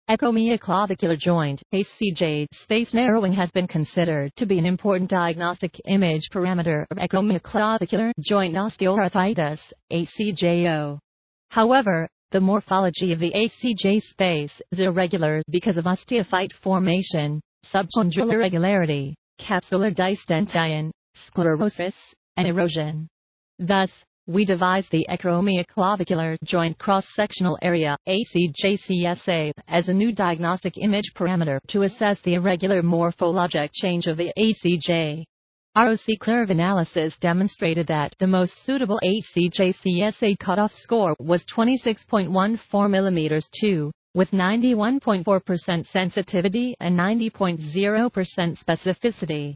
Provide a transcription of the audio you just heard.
Acromioclavicular joint (ACJ) space narrowing has been considered to be an important diagnostic image parameter of acromioclavicular joint osteoarthritis (ACJO). However, the morphology of the ACJ space is irregular because of osteophyte formation, subchondral irregularity, capsular distension, sclerosis, and erosion. Thus, we devised the acromioclavicular joint cross-sectional area (ACJCSA) as a new diagnostic image parameter to assess the irregular morphologic change of the ACJ. ROC curve analysis demonstrated that the most suitable ACJCSA cutoff score was 26.14 mm2, with 91.4% sensitivity and 90.0% specificity.